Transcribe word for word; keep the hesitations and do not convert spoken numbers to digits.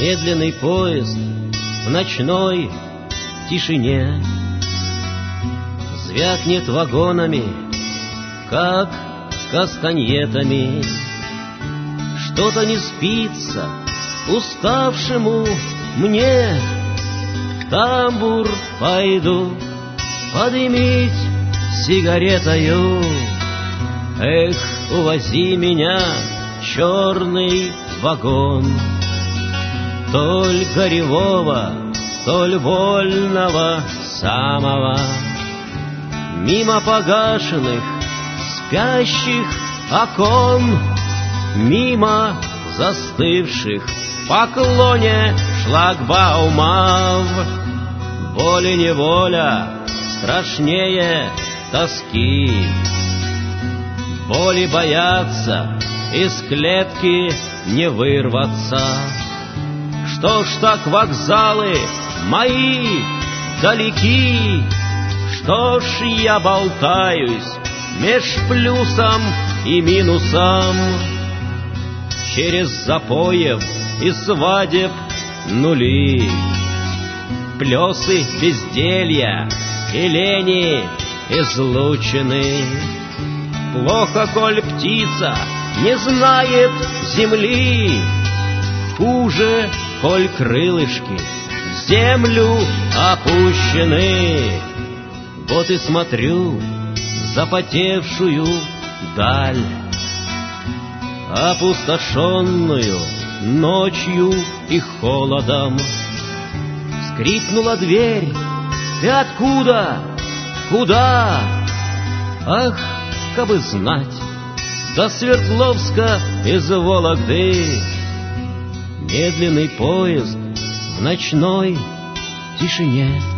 Медленный поезд в ночной тишине звякнет вагонами, как кастаньетами. Что-то не спится уставшему мне. В тамбур пойду подымить сигаретою. Эх, увози меня, черный вагон, толь горевого, толь вольного самого, мимо погашенных спящих окон, мимо застывших в поклоне шлагбаумов. Волей-неволя страшнее тоски, боли боятся из клетки не вырваться. Что ж так вокзалы мои далеки? Что ж я болтаюсь меж плюсом и минусом? Через запоев и свадеб нули, плесы безделья и лени излучены. Плохо, коль птица не знает земли, хуже, коль крылышки в землю опущены. Вот и смотрю в запотевшую даль, опустошенную ночью и холодом. Скрипнула дверь. Ты откуда? Куда? Ах, кабы знать, до Свердловска из Вологды. Медленный поезд в ночной тишине.